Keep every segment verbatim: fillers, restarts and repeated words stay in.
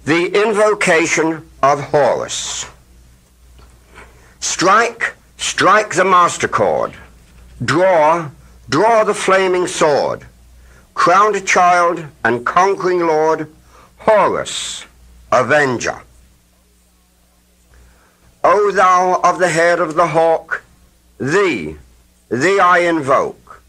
The invocation of Horus. Strike, strike the master chord. Draw, draw the flaming sword. Crowned child and conquering lord, Horus, avenger. O thou of the head of the hawk, thee, thee I invoke.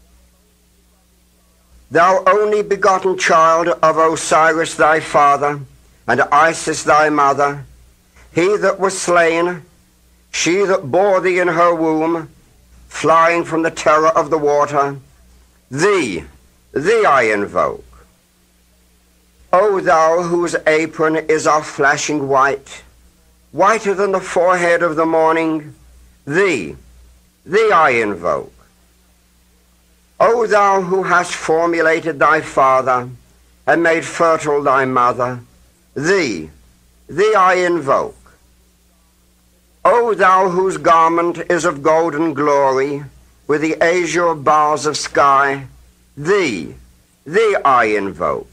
Thou only begotten child of Osiris thy father, and Isis thy mother, he that was slain, she that bore thee in her womb, flying from the terror of the water, thee, thee I invoke. O thou whose apron is of flashing white, whiter than the forehead of the morning, thee, thee I invoke. O thou who hast formulated thy father, and made fertile thy mother, thee, thee I invoke. O thou whose garment is of golden glory, with the azure bars of sky, thee, thee I invoke.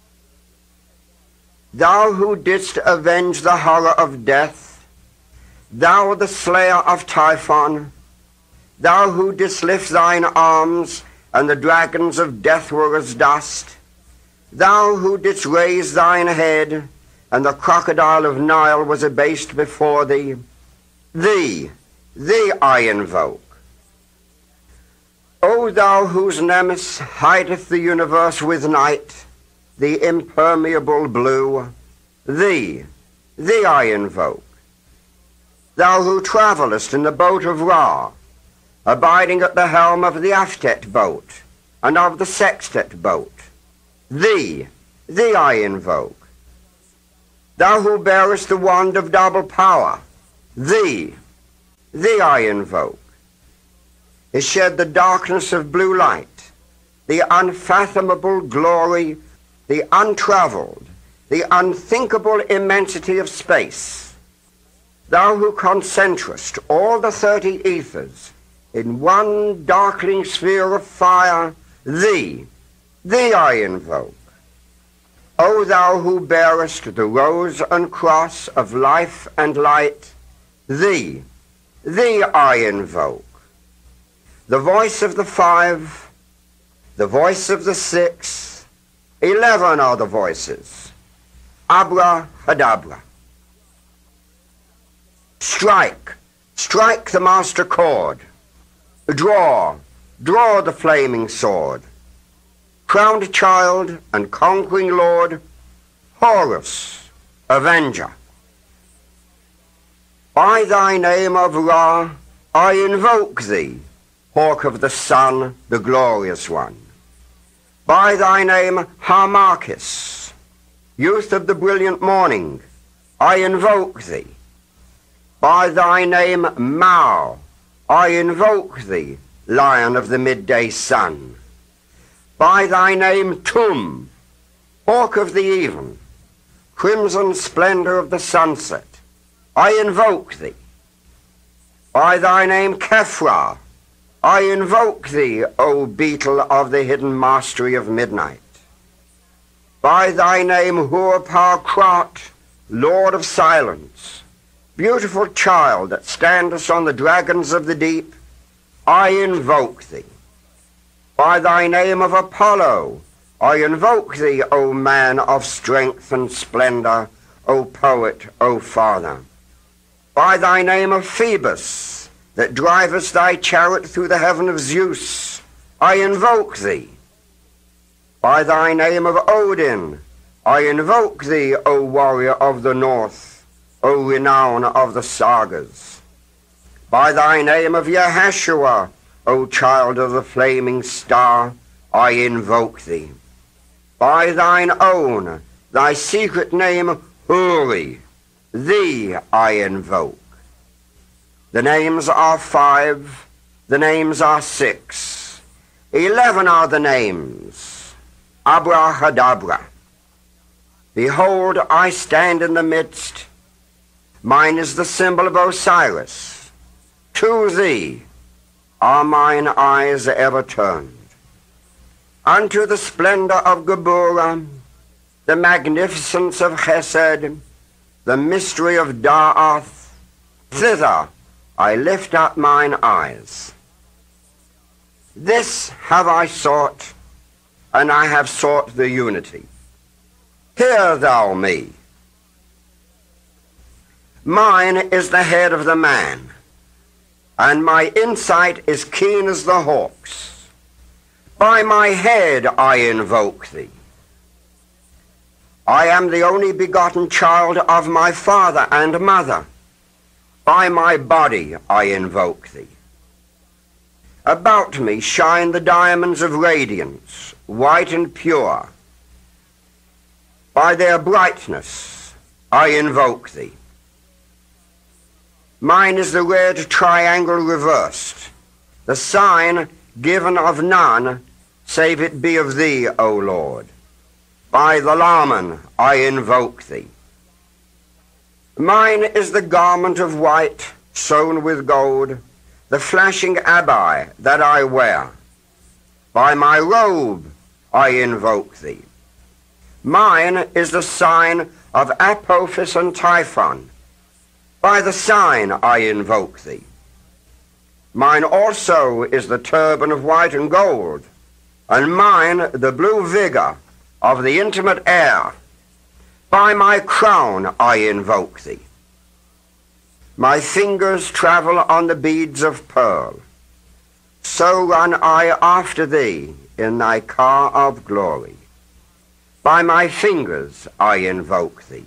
Thou who didst avenge the horror of death, thou the slayer of Typhon, thou who didst lift thine arms, and the dragons of death were as dust, thou who didst raise thine head, and the crocodile of Nile was abased before thee, thee, thee I invoke. O thou whose nemesis hideth the universe with night, the impermeable blue, thee, thee I invoke. Thou who travellest in the boat of Ra, abiding at the helm of the Aftet boat, and of the Sextet boat, thee, thee I invoke. Thou who bearest the wand of double power, thee, thee I invoke. Is shed the darkness of blue light, the unfathomable glory, the untravelled, the unthinkable immensity of space. Thou who concentrest all the thirty ethers in one darkling sphere of fire, thee, thee I invoke. O thou who bearest the rose and cross of life and light, thee, thee I invoke. The voice of the five, the voice of the six, eleven are the voices. Abrahadabra. Strike, strike the master chord. Draw, draw the flaming sword. Crowned child and conquering lord, Horus, avenger. By thy name of Ra, I invoke thee, hawk of the sun, the glorious one. By thy name Harmachis, youth of the brilliant morning, I invoke thee. By thy name Mao, I invoke thee, lion of the midday sun. By thy name Tum, hawk of the even, crimson splendor of the sunset, I invoke thee. By thy name Kefra, I invoke thee, O beetle of the hidden mastery of midnight. By thy name Hur-Par-Krat, lord of silence, beautiful child that standest on the dragons of the deep, I invoke thee. By thy name of Apollo, I invoke thee, O man of strength and splendor, O poet, O father. By thy name of Phoebus, that drivest thy chariot through the heaven of Zeus, I invoke thee. By thy name of Odin, I invoke thee, O warrior of the north, O renown of the sagas. By thy name of Yahashua, O child of the flaming star, I invoke thee. By thine own, thy secret name, Huri, thee I invoke. The names are five, the names are six, eleven are the names. Abrahadabra. Behold, I stand in the midst. Mine is the symbol of Osiris. To thee are mine eyes ever turned. Unto the splendor of Geburah, the magnificence of Chesed, the mystery of Da'ath, thither I lift up mine eyes. This have I sought, and I have sought the unity. Hear thou me. Mine is the head of the man, and my insight is keen as the hawk's. By my head I invoke thee. I am the only begotten child of my father and mother. By my body I invoke thee. About me shine the diamonds of radiance, white and pure. By their brightness I invoke thee. Mine is the red triangle reversed, the sign given of none, save it be of thee, O Lord. By the Laman I invoke thee. Mine is the garment of white, sewn with gold, the flashing abbai that I wear. By my robe I invoke thee. Mine is the sign of Apophis and Typhon. By the sign I invoke thee. Mine also is the turban of white and gold, and mine the blue vigor of the intimate air. By my crown I invoke thee. My fingers travel on the beads of pearl. So run I after thee in thy car of glory. By my fingers I invoke thee.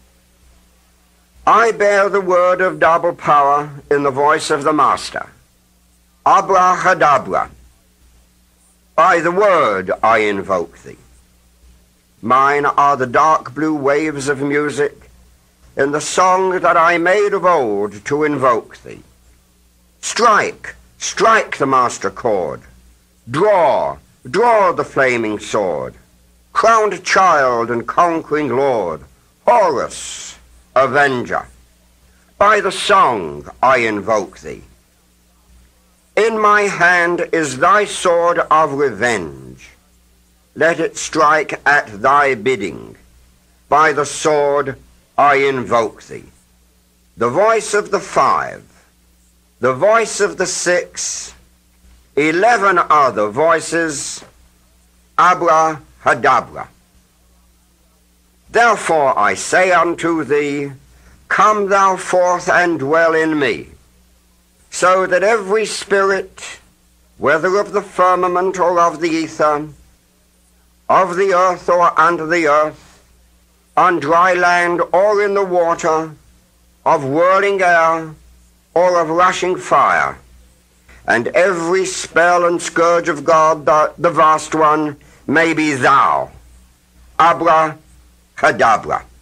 I bear the word of double power in the voice of the Master. Abrahadabra. By the word I invoke thee. Mine are the dark blue waves of music in the song that I made of old to invoke thee. Strike, strike the master chord. Draw, draw the flaming sword. Crowned child and conquering lord, Horus, avenger. By the song I invoke thee. In my hand is thy sword of revenge. Let it strike at thy bidding. By the sword I invoke thee. The voice of the five, the voice of the six, eleven other voices, Abrahadabra. Therefore I say unto thee, come thou forth and dwell in me, so that every spirit, whether of the firmament or of the ether, of the earth or under the earth, on dry land or in the water, of whirling air or of rushing fire, and every spell and scourge of God, the, the vast one, may be thou, Abrahadabra.